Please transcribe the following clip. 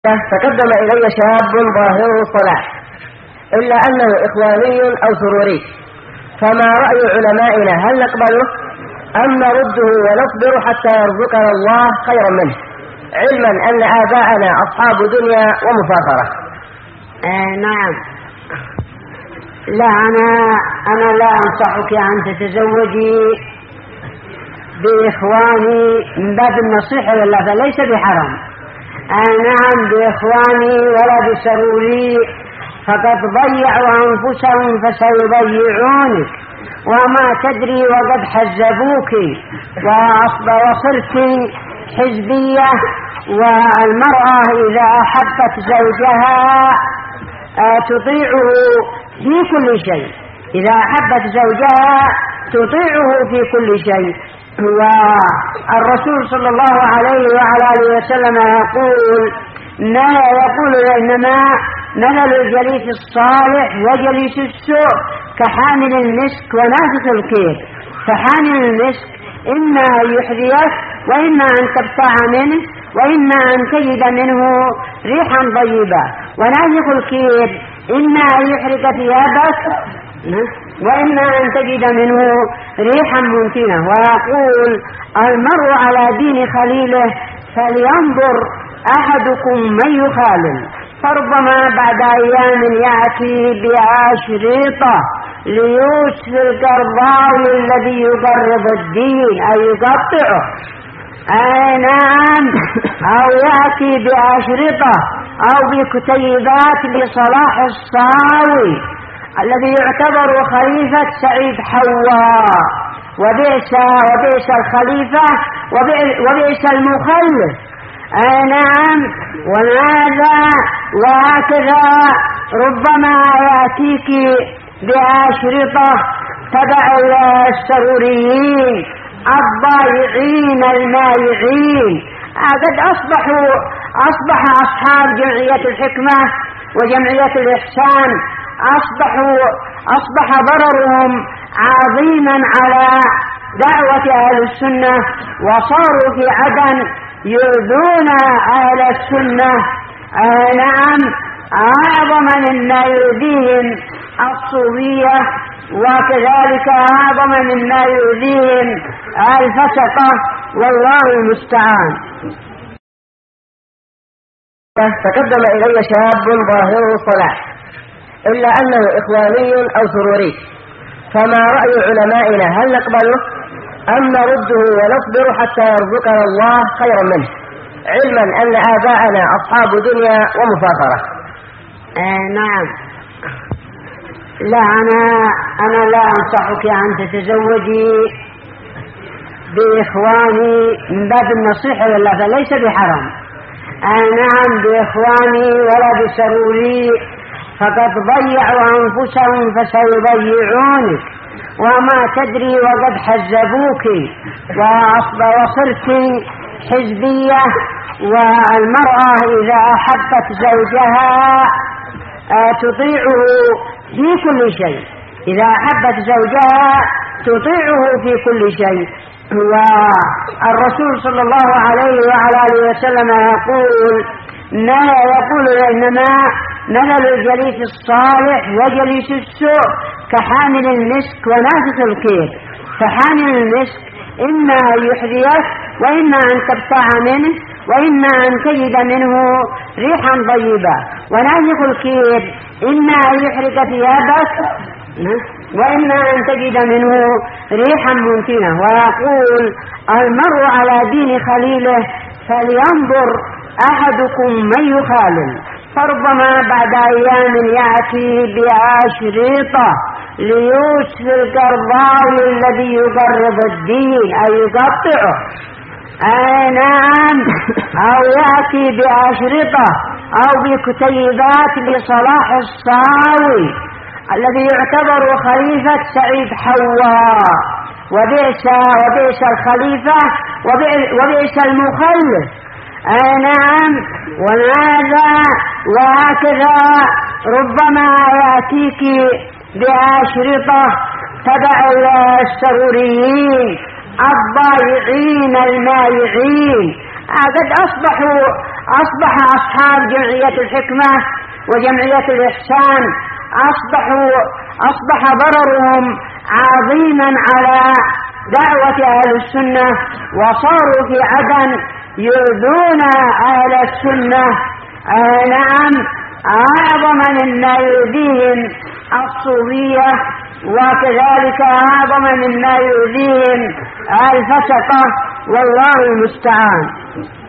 تقدم إلي شاب ظاهر الصلاح إلا أنه إخواني أو سروري، فما رأي علمائنا؟ هل نقبله أم نرده ونصبر حتى يرزقنا الله خيرا منه، علما أن آباءنا أصحاب دنيا ومفاخرة؟ نعم. لا، أنا لا أنصحك أن تتزوجي بإخواني من باب النصيحة لله، فليس بحرام. نعم بإخواني ولا بسروري، فقد ضيعوا أنفسهم فسيضيعونك وما تدري وقد حزبوك وصرت حزبية. والمرأة إذا أحبت زوجها تطيعه في كل شيء، إذا أحبت زوجها تطيعه في كل شيء. والرسول صلى الله عليه وعلى آله وسلم يقول إنما مثل الجليس الصالح وجليس السوء كحامل المسك ونافخ الكير. فحامل المسك إما أن يحذيك وإما أن تبتاع منه وإما أن تجد منه ريحا طيبة، ونافخ الكير إما أن يحرق ثيابك وإما أن تجد منه ريحا منتنة. ويقول المرء على دين خليله فلينظر أحدكم من يخالل، فربما بعد أيام يأتي بأشرطة ليوسف القرضاوي الذي يقرض الدين أي يقطعه. نعم، أو يأتي بأشرطة أو بكتيبات لصلاح الصاوي الذي يعتبر خليفة سعيد حواء، وبئس الخليفة وبئس المخلف. نعم، وهكذا ربما يأتيك بأشرطة تبع السروريين الضائعين المائعين. قد أصبح أصحاب جمعية الحكمة وجمعية الإحسان أصبح ضررهم عظيما على دعوة أهل السنة، وصاروا في عدن يؤذون أهل السنة. نعم، أعظم مما يؤذيهم الصوفية، وكذلك أعظم مما يؤذيهم الفسقة، والله المستعان. تقدم إلي شاب ظاهر الصلاح إلا أنه إخواني أو سروري، فما رأي علمائنا؟ هل نقبله أم نرده ونصبر حتى يرزقنا الله خيرا منه، علما أن آباءنا أصحاب دنيا ومفاخرة؟ نعم. لا، أنا لا أنصحك أن تتزوجي بإخواني من باب النصيحة لله، فليس بحرام. نعم بإخواني ولا بسروري، فقد ضيعوا أنفسهم فسيضيعونك وما تدري وقد حزبوك وصرت حزبية. والمرأة إذا أحبت زوجها تطيعه في كل شيء، إذا أحبت زوجها تطيعه في كل شيء. والرسول صلى الله عليه وعلى آله وسلم يقول إنما مثل الجليس الصالح وجليس السوء كحامل المسك ونافخ الكير. فحامل المسك إما أن يحذيك وإما أن تبتاع منه وإما أن تجد منه ريحا طيبة، ونافخ الكير إما أن يحرق ثيابك وإما أن تجد منه ريحا منتنة. ويقول المرء على دين خليله فلينظر أحدكم من يخالل، فربما بعد أيام يأتي بأشرطة ليوسف القرضاوي الذي يقرض الدين أي يقطعه. نعم، أو يأتي بأشرطة أو بكتيبات لصلاح الصاوي الذي يعتبر خليفة سعيد حواء، وبئس الخليفة وبئس المخلف. نعم، وهكذا ربما يأتيك بأشرطة تبع السروريين الضائعين المائعين. قد أصبح أصحاب جمعية الحكمة وجمعية الإحسان أصبح ضررهم عظيما على دعوة أهل السنة، وصاروا في عدن يؤذون أهل السنة. نعم، أعظم مما يؤذيهم الصوفية، وكذلك أعظم مما يؤذيهم الفسقة، والله المستعان.